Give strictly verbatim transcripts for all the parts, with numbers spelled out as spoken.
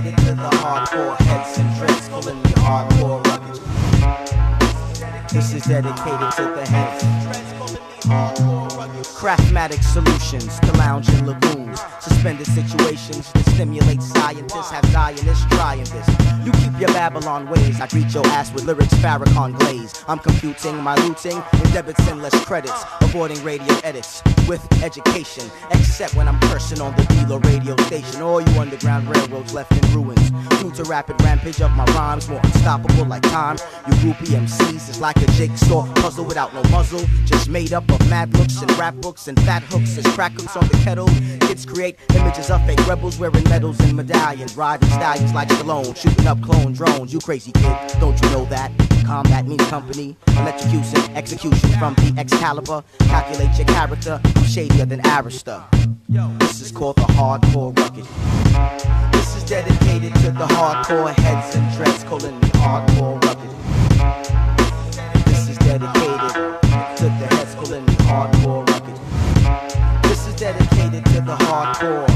dedicated to the hardcore heads and dreads, calling me hardcore rugged. This is dedicated to the heads. Craftmatic solutions to lounge in lagoons. Suspended situations that stimulate scientists. Have Zionists trying this. You keep your Babylon ways. I greet your ass with lyrics Farrakhan glaze. I'm computing my looting in debits and less credits. Avoiding radio edits with education. Except when I'm cursing on the dealer radio station. All you underground railroads left in ruins. Due to rapid rampage of my rhymes. More unstoppable like time. You groupie M Cs is like a jigsaw puzzle without no muzzle. Just made up of mad looks and rap books and fat hooks as crack hooks on the kettle. Kids create images of fake rebels wearing medals and medallions, riding stallions like Stallone, shooting up clone drones. You crazy kid, don't you know that? Combat means company, electrocution, execution from the Excalibur. Calculate your character, I'm shadier than Arista. This is called the hardcore rugged. This is dedicated to the hardcore heads and dreads, calling me hardcore rugged. This is dedicated to the heads, calling me hardcore rugged. This is dedicated to the hardcore.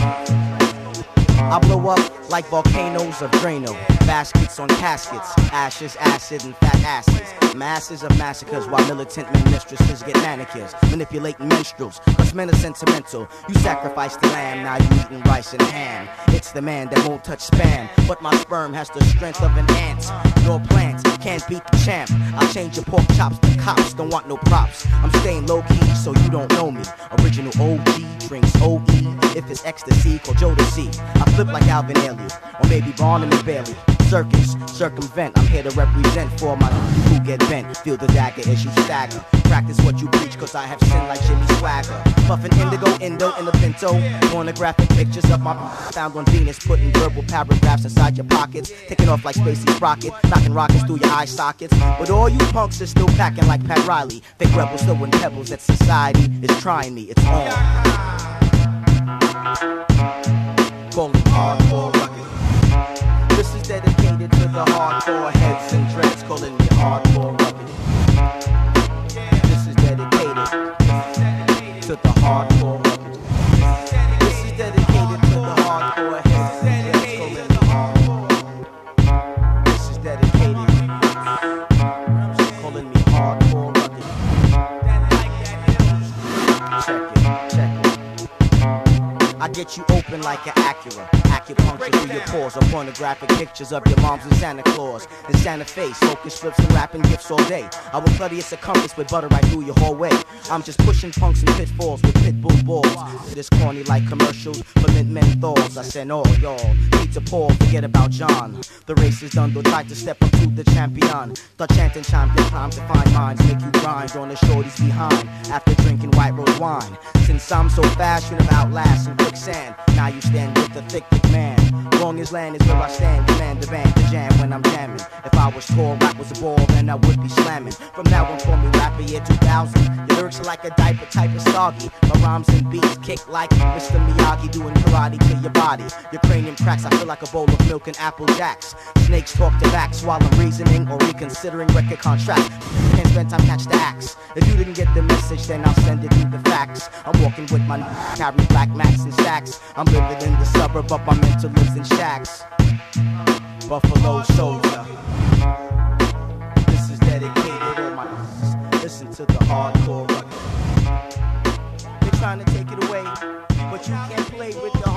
I blow up like volcanoes of Drano. Baskets on caskets, ashes, acid, and fat asses. Masses of massacres while militant men mistresses get manicures. Manipulating menstruals, cause men are sentimental. You sacrifice the lamb, now you eating rice and ham. It's the man that won't touch spam, but my sperm has the strength of an ant. Your plants can't beat the champ. I'll change your pork chops to cops, don't want no props. I'm staying low key so you don't know me. Original O G drinks O E. If it's ecstasy, call Joe to see. I flip like Alvin Ailey, or maybe Barnum and Bailey. Circus, circumvent, I'm here to represent for my who get bent. Feel the dagger as you stagger. Practice what you preach, cause I have sin like Jimmy Swagger. Puffin' indigo, indo in the pinto. Pornographic pictures of my found on Venus. Putting verbal paragraphs inside your pockets. Taking off like Spacey Sprocket. Knocking rockets through your eye sockets. But all you punks are still packing like Pat Riley. Fake rebels throwing pebbles that society is trying me. It's on. Calling me hardcore rugged. This is dedicated to the hardcore heads and dreads, calling me hardcore rugged. This is dedicated to the hardcore rugged. This is dedicated to the hardcore heads and dreads, calling me hardcore. This is dedicated, calling me hardcore rugged. Check it, check it. I get you open like an Acura. Acupuncture through your pores, or pornographic pictures of your moms and Santa Claus and Santa Face, smoking scripts and rapping gifts all day. I will clutter your circumference with butter right through your hallway. I'm just pushing punks and pitfalls with pit bull balls. This corny like commercials for mint menthols. I send all y'all need to Paul, forget about John. The race is done, though try to step up to the champion. Start chanting champion time to find minds, make you grind on the shorties behind. After drinking white rose wine, since I'm so fast, you never outlast in quicksand. Now you stand with the thick, thick man. Long as land is where I stand, command the band to jam when I'm jamming. If I was tall, rap was a ball, then I would be slamming. From now on, call me rapper year two thousand. Your lyrics are like a diaper type of soggy. My rhymes and beats kick like Mister Miyagi doing karate to your body. Your cranium cracks, I feel like a bowl of milk and Apple Jacks. Snakes talk to backs while I'm reasoning or reconsidering record contracts. Can't spend time catch the axe. If you didn't get the message, then I'll send it through the facts. I'm walking with my carry black max and stacks. I'm living in the suburb, but my mental lives in shacks. Buffalo Soldier. This is dedicated on my. Listen to the hardcore rugged. They're trying to take it away, but you can't play with the